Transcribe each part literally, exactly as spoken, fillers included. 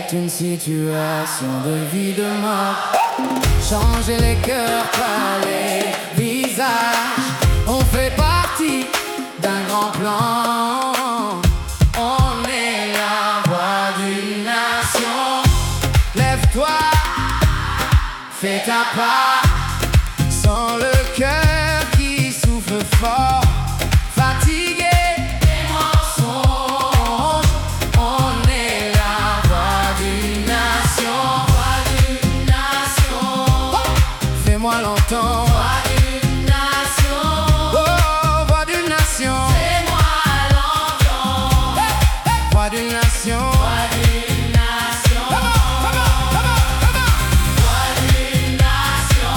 est une situation de vie de mort. Changer les cœurs par les visages, on fait partie d'un grand plan. On est la voix d'une nation. Lève-toi, fais ta part, sans le cœur qui souffle fort. Fatigué des mensonges, on est la voix d'une nation. Voix d'une nation. Oh, fais-moi l'entendre. Voix d'une nation. Oh, voix d'une nation. Fais-moi l'entendre. Hey, hey. Voix d'une nation. Voix d'une nation. Come on, come on, come on, come on. Voix d'une nation.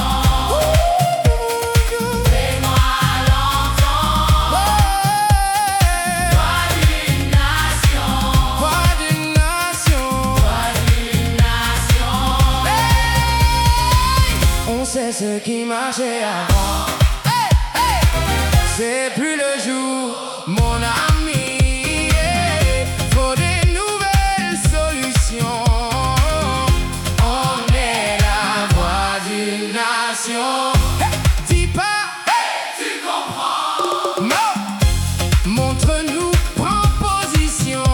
Ouh, fais-moi l'entendre. Ouais. Voix d'une nation. Voix d'une nation. Voix d'une nation. Hey. On sait ce qui marchait avant. Hey, hey. C'est plus le jour, mon ami. Yeah. Faut des nouvelles solutions. On est la voix d'une nation. Hey. Dis pas, hey. Tu comprends? Non. Montre-nous, prends position.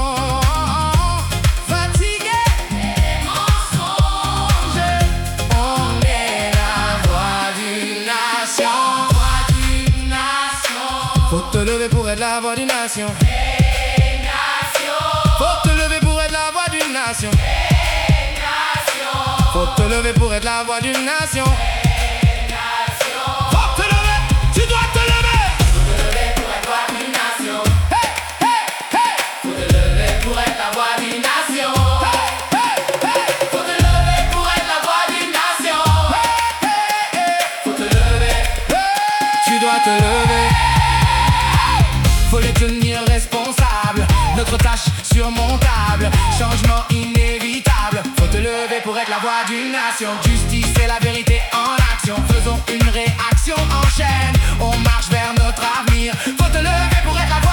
Fatigué des mensonges, on est la voix d'une nation. Voix d'une nation. Faut te lever pour être la voix d'une nation. Hey, nation. Faut te lever pour être la voix d'une nation. Hey, nation. Faut te lever pour être la voix d'une nation. Hey, nation. Faut te lever, tu dois te lever. Faut te lever pour être la voix d'une nation. Hey, hey, hey. Faut te lever pour être la voix d'une nation. Hey, hey, hey. Faut te lever pour être la voix d'une nation. Hey, hey, hey. Faut te lever. Hey. Tu dois te lever. Faut les tenir responsables. Notre tâche surmontable. Changement inévitable. Faut te lever pour être la voix d'une nation. Justice et la vérité en action. Faisons une réaction en chaîne. On marche vers notre avenir. Faut te lever pour être la voix